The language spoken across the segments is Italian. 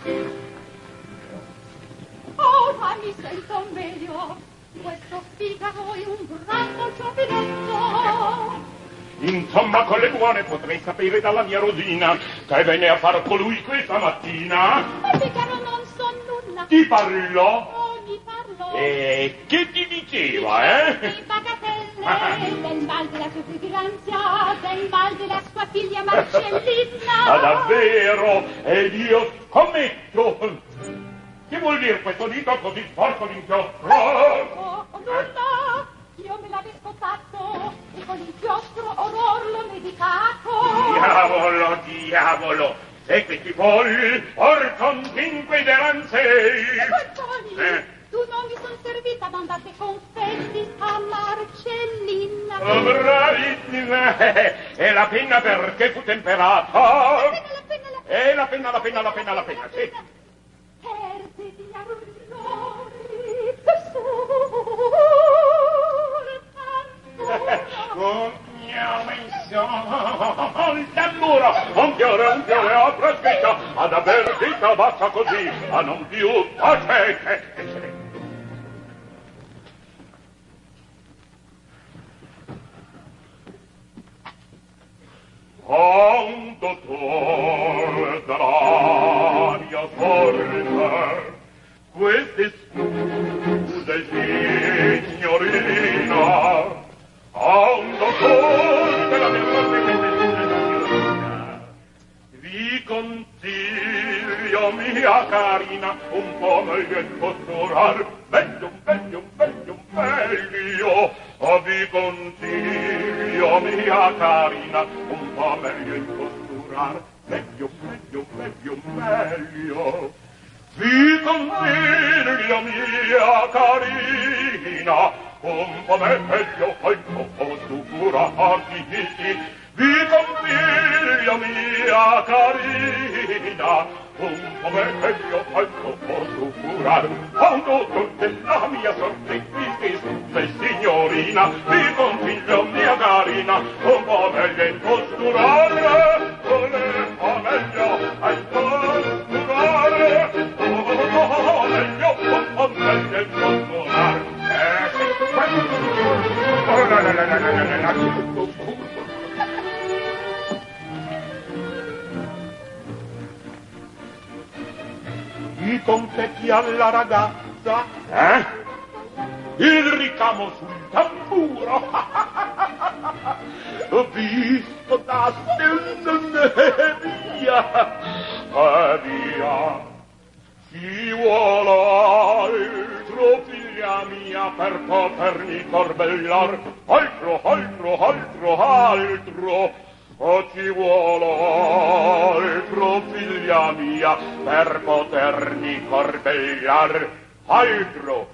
Ora mi sento meglio. Questo Figaro è un bravo giovinetto. Insomma, con le buone potrei sapere dalla mia Rosina che venne a far colui questa mattina. Ma Figaro non so nulla. Ti parlò? Oh, mi parlò. E che ti diceva, Di bagatelle, del mal della sua frigilanza, del mal della sua figlia Marcellina. Ah, davvero? Ed io scommetto. Che vuol dire questo dito così sporco d'inchiostro? Oh, nulla. Io me l'avevo fatto e con l'inchiostro orror l'ho medicato. Diavolo, diavolo! E questi polli portano 5 deranzei! Tu non mi son servita, mandate confetti a Marcellina. Oh, bravissima! E la penna perché fu temperata? La penna, sì. Perde di arruggioni, dal muro, un fiore, ho trascritto, ad aver vita basta così, a non più tacete. Un dottore dell'aria forte, queste scuse signorina, un dottore della mia sorte, queste scuse signorina, vi consiglio mia carina, un po' meglio il costurar, meglio, vi consiglio mia carina, un po' meglio il costurar, meglio. Vi consiglio mia carina, un po' meglio il costurar, vi consiglio mia carina, un po' meglio il costurar, quando tutte la mia sorte qui signorina, vi consiglio mia carina, un po' meglio il costurar, un po' meglio il costurar, un po' meglio il costurar. I confetti alla ragazza, il ricamo sul tamburo, visto d'aste via, ci vuole altro, figlia mia, per potermi corbellar, altro, ci vuole altro, figlia mia, per potermi corbellar, altro.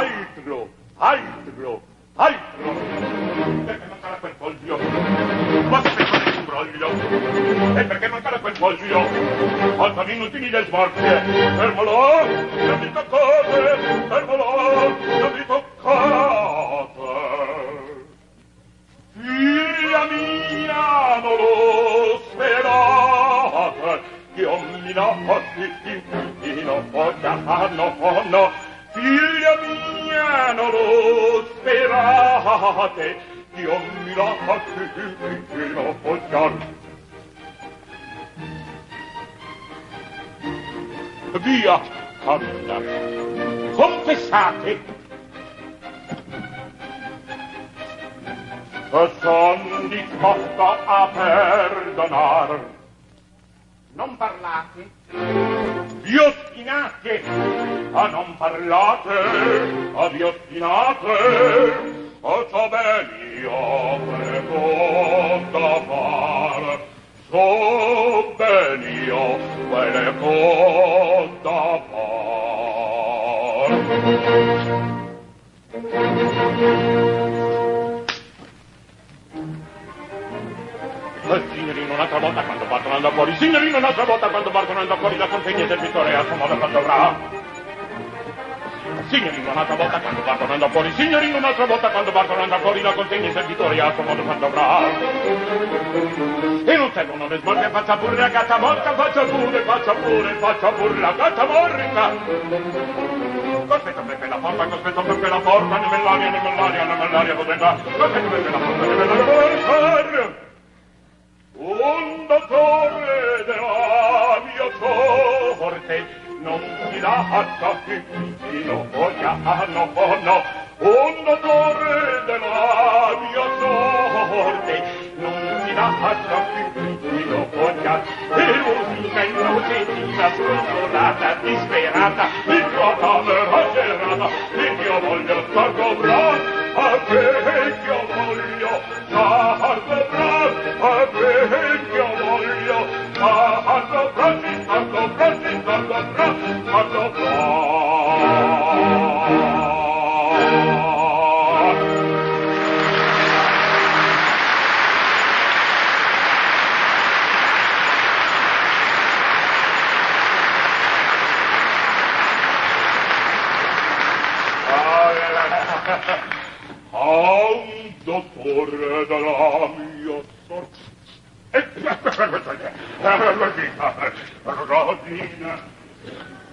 Perché mancare quel foglio? Ma che fare l'imbroglio? E perché mancare quel foglio? Alzami inutili le smorzie. Fermalo, non mi toccate. Fermalo, non mi toccate. Figlia mia, non lo sperate. Dio mi no. Figlia mia, non lo sperate, Dio mi lasci non poggiar. Via, Camilla, confessate. Son disposto a perdonar. Non parlate. Vi ostinate, a non parlate, a vi ostinate, a ciò ben io prego da far, so ben io prego da far. Signorino, un'altra volta quando partono da fuori. Signorino, un'altra volta quando partono da fuori. La consegna del servitore a suo modo quando avrà. Signorino un'altra volta quando partono andando fuori, signorino un'altra volta quando partono andando fuori, la consegna ai servitori a suo modo quanto avrà. E non servono le smorte, faccia pure la gatta morta, faccia pure la gatta morta. Cospetto per la porta, cospetto per la porta, nemmell'aria potrebbe, cospetto per la porta, nemmell'aria. Un dottore della mia sorte non si lascia più voglia, no. Un dottore della mia sorte non si lascia più voglia. E l'usina innocentina sconsolata, disperata, in tua camera serrata, e io voglio star bravo, a che io voglio star bravo, a che io voglio star un dottore della mia sorte. Rosina.